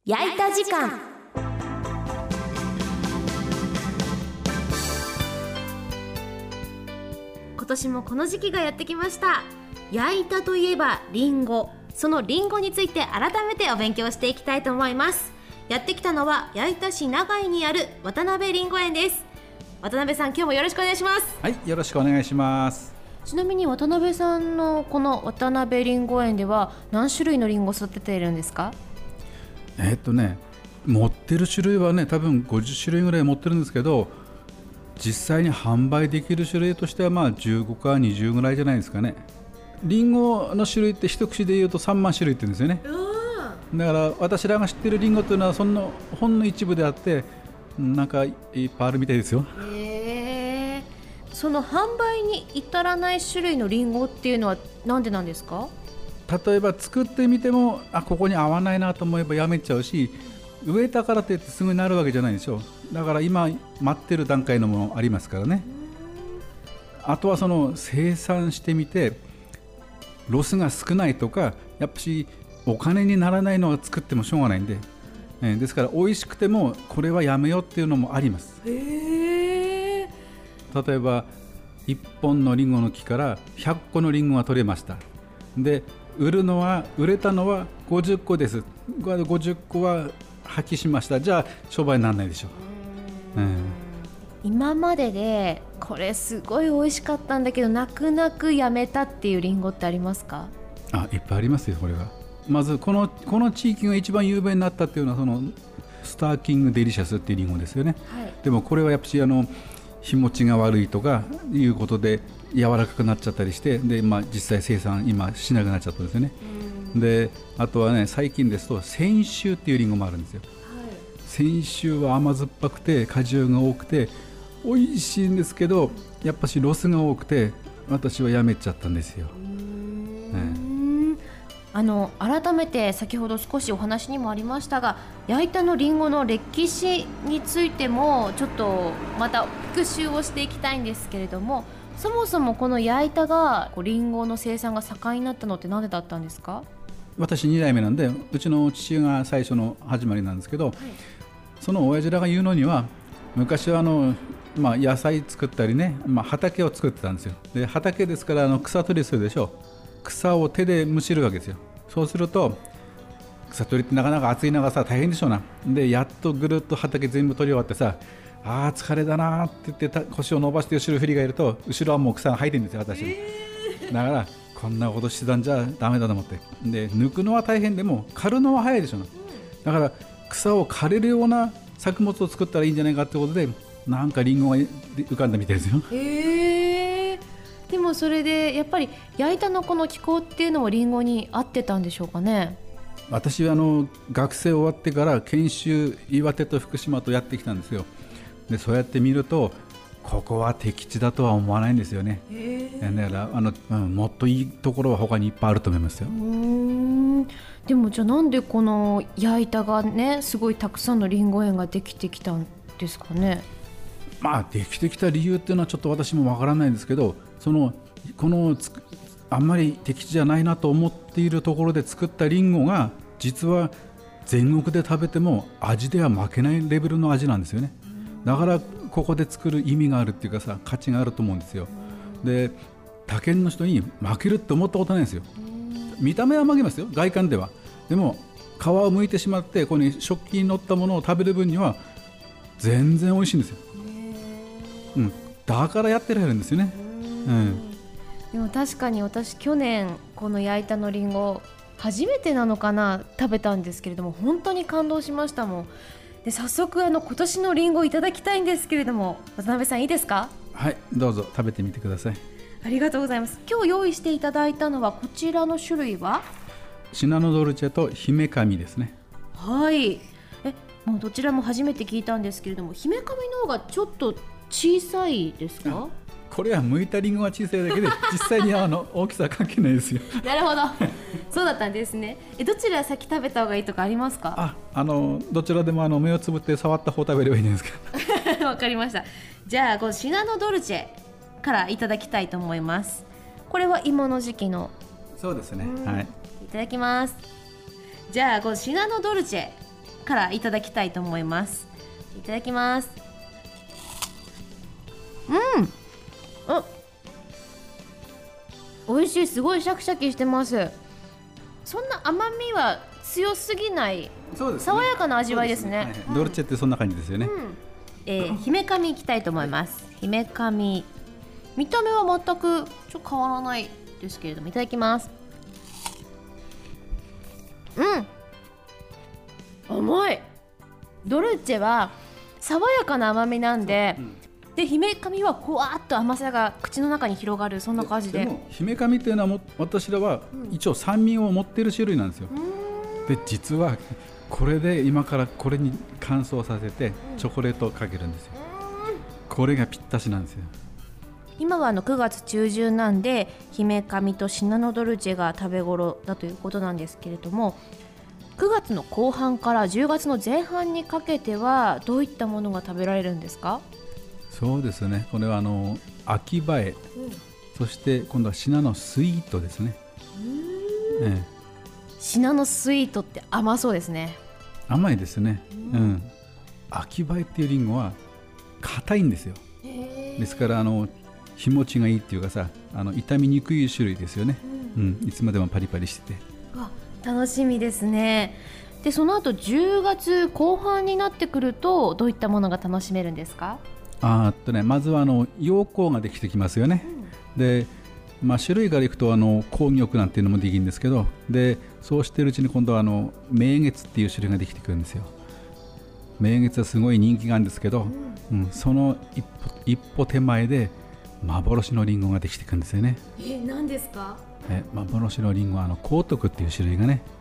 焼いた時間。今年もこの時期がやってきました。焼いたといえばリンゴ、そのリンゴについて改めてお勉強していきたいと思います。やってきたのは矢板市長井にある渡辺りんご園です。渡辺さん、今日もよろしくお願いします。 はい、よろしくお願いします。 ちなみに渡辺さんのこの渡辺りんご園では何種類のりんごを育てているんですか？ 持ってる種類はね、多分50種類ぐらい持ってるんですけど、実際に販売できる種類としては15か20ぐらいじゃないですかね。リンゴの種類って一口で言うと3万種類って言うんですよね。だから私らが知ってるリンゴというのはそのほんの一部であって、なんかいっぱいあるみたいですよ。 その販売に至らない種類のリンゴっていうのはなんでなんですか？ 例えば作ってみてもここに合わないなと思えばやめちゃうし、植えたからといってすぐになるわけじゃないでしょ。だから今待ってる段階のものありますからね。あとはその生産してみてロスが少ないとか、やっぱしお金にならないのは作ってもしょうがないんで、ですから美味しくてもこれはやめようっていうのもあります。例えば1本のリンゴの木から100個のリンゴが取れました。で売れたのは50個です。50個は破棄しました。じゃあ商売にならないでしょう。 今まででこれすごい美味しかったんだけど泣く泣くやめたっていうリンゴってありますか？ いっぱいありますよ。これはまずこの地域が一番有名になったっていうのはそのスターキングデリシャスっていうリンゴですよね。でもこれはやっぱし日持ちが悪いとかいうことで柔らかくなっちゃったりして、で、実際生産今しなくなっちゃったんですよね。であとはね、最近ですと泉州っていうリンゴもあるんですよ。泉州は甘酸っぱくて果汁が多くて美味しいんですけど、やっぱしロスが多くて私はやめちゃったんですよ。 改めて先ほど少しお話にもありましたが、矢板のリンゴの歴史についてもちょっとまた復習をしていきたいんですけれども、そもそもこの矢板がリンゴの生産が盛んになったのって何でだったんですか？ 私2代目なんで、うちの父が最初の始まりなんですけど、その親父らが言うのには、昔は野菜作ったりね、畑を作ってたんですよ。で畑ですから草取りするでしょ。草を手でむしるわけですよ。そうすると草取りってなかなか暑い中さ大変でしょうな。でやっとぐるっと畑全部取り終わってさ、疲れだなって言って腰を伸ばして後ろ振り返ると、後ろはもう草が生えてるんですよ、私。だからこんなことしてたんじゃダメだと思って、で抜くのは大変でも刈るのは早いでしょうな。だから草を刈れるような作物を作ったらいいんじゃないかってことで、なんかリンゴが浮かんだみたいですよ。 でもそれでやっぱり矢板のこの気候っていうのもリンゴに合ってたんでしょうかね？ 私は学生終わってから研修岩手と福島とやってきたんですよ。でそうやって見るとここは適地だとは思わないんですよね。だからもっといいところは他にいっぱいあると思いますよ。 でもじゃあなんでこの矢板がね、すごいたくさんのリンゴ園ができてきたんですかね？ できてきた理由っていうのはちょっと私もわからないんですけど、あんまり適地じゃないなと思っているところで作ったリンゴが実は全国で食べても味では負けないレベルの味なんですよね。だからここで作る意味があるっていうかさ、価値があると思うんですよ。で他県の人に負けるって思ったことないんですよ。見た目は負けますよ、外観では。でも皮を剥いてしまってここに食器に乗ったものを食べる分には全然美味しいんですよ。だからやってられるんですよね。 でも確かに私去年この矢板のリンゴ初めてなのかな食べたんですけれども、本当に感動しましたもん。で早速今年のリンゴいただきたいんですけれども、渡辺さんいいですか？ はい、どうぞ食べてみてください。 ありがとうございます。今日用意していただいたのはこちらの種類はシナノドルチェと姫神ですね。 もうどちらも初めて聞いたんですけれども、姫神の方がちょっと小さいですか？ これは剥いたリンゴが小さいだけで実際に大きさは関係ないですよ。 なるほどそうだったんですね。どちら先食べた方がいいとかありますか？ どちらでも目をつぶって触った方食べればいいんですか？ わかりました。じゃあこのシナノドルチェからいただきたいと思います。これは今の時期の。 そうですね、 いただきます。じゃあこのシナノドルチェからいただきたいと思います。いただきます。美味しい。すごいシャキシャキしてます。そんな甘みは強すぎない、 そうですね、 爽やかな味わいですね。 ドルチェってそんな感じですよね。 姫神いきたいと思います。姫神、見た目は全く変わらないですけれども、いただきます。甘い。ドルチェは爽やかな甘みなんで、で姫神はふわっと甘さが口の中に広がる、そんな感じで。 でも姫神っていうのは私らは一応酸味を持っている種類なんですよ。で実はこれで今からこれに乾燥させてチョコレートをかけるんですよ。これがぴったしなんですよ。 今は9月中旬なんで、姫神とシナノドルチェが食べ頃だということなんですけれども、9月の後半から10月の前半にかけてはどういったものが食べられるんですか？ そうですね、これは秋映え、そして今度はシナノスイートですね。 シナノスイートって甘そうですね。 甘いですね。秋映えっていうリンゴは硬いんですよ。ですから日持ちがいいっていうかさ、傷みにくい種類ですよね。いつまでもパリパリしてて楽しみですね。でその後10月後半になってくるとどういったものが楽しめるんですか？ まずは陽光ができてきますよね。で、種類からいくと紅玉なんていうのもできるんですけど、でそうしているうちに今度は明月っていう種類ができてくるんですよ。明月はすごい人気があるんですけど、その一歩手前で幻のリンゴができてくるんですよね。 何ですか？ 幻のリンゴは光徳っていう種類がね、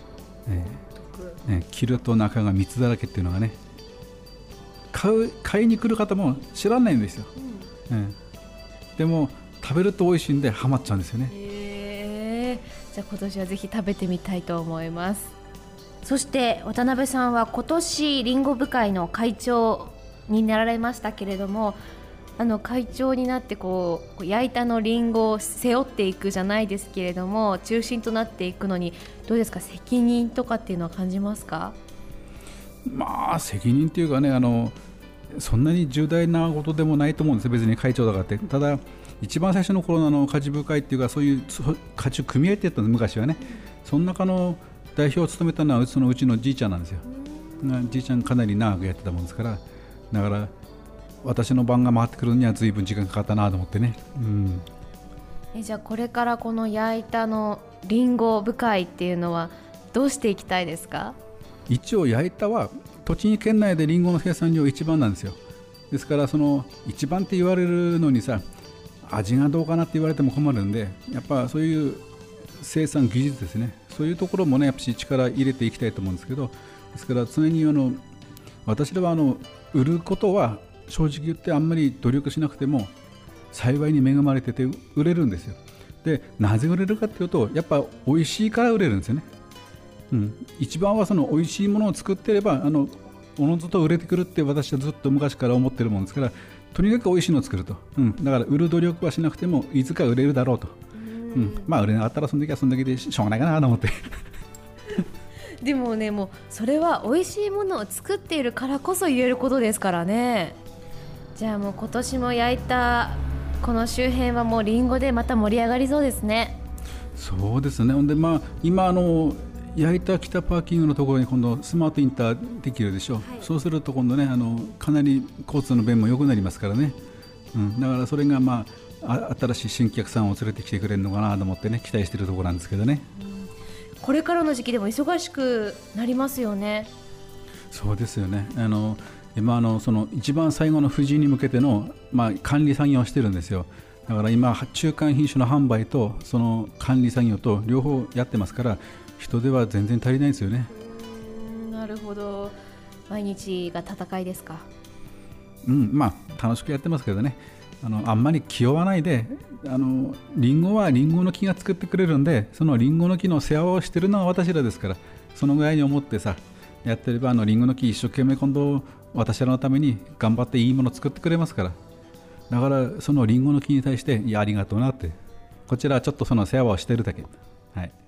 切ると中が蜜だらけっていうのがね、買いに来る方も知らないんですよ。でも食べると美味しいんでハマっちゃうんですよね。 じゃあ今年はぜひ食べてみたいと思います。そして渡辺さんは今年リンゴ部会の会長になられましたけれども、会長になって焼いたのリンゴを背負っていくじゃないですけれども、中心となっていくのにどうですか？責任とかっていうのは感じますか？ 責任っていうかね、そんなに重大なことでもないと思うんですよ、別に会長だからって。ただ一番最初の頃の果樹部会っていうか、そういう果樹組合ってやったんです昔はね。その中の代表を務めたのはうちのじいちゃんなんですよ。じいちゃんかなり長くやってたもんですから、だから私の番が回ってくるには随分時間かかったなと思ってね。 じゃあこれからこの焼いたのリンゴ部会っていうのはどうしていきたいですか？ 一応焼いたは栃木県内でリンゴの生産量一番なんですよ。ですからその一番って言われるのにさ、味がどうかなって言われても困るんで、やっぱそういう生産技術ですね、そういうところもねやっぱり力入れていきたいと思うんですけど、ですから常に私らは売ることは正直言ってあんまり努力しなくても幸いに恵まれてて売れるんですよ。でなぜ売れるかっていうと、やっぱ美味しいから売れるんですよね。一番はその美味しいものを作ってればおのずと売れてくるって私はずっと昔から思ってるもんですから、とにかく美味しいのを作ると、だから売る努力はしなくてもいつか売れるだろうと、売れなかったらその時はその時でしょうがないかなと思ってでもね、もうそれは美味しいものを作っているからこそ言えることですからね。じゃあもう今年も焼いたこの周辺はもうリンゴでまた盛り上がりそうですね。 そうですね。ほんで今焼いた北パーキングのところに今度スマートインターできるでしょ、そうすると今度ねかなり交通の便も良くなりますからね、だからそれが新しい新客さんを連れてきてくれるのかなと思ってね期待しているところなんですけどね、 これからの時期でも忙しくなりますよね。 そうですよね。今その一番最後の藤井に向けての、管理作業をしてるんですよ。だから今中間品種の販売とその管理作業と両方やってますから、人手は全然足りないんですよね。 なるほど。毎日が戦いですか？ 楽しくやってますけどね、あんまり気負わないで、リンゴはリンゴの木が作ってくれるんで、そのリンゴの木の世話をしてるのは私らですから、そのぐらいに思ってさやってればリンゴの木一生懸命今度私らのために頑張っていいものを作ってくれますから、だからそのリンゴの木に対してありがとうなって、こちらはちょっとその世話をしてるだけ。はい。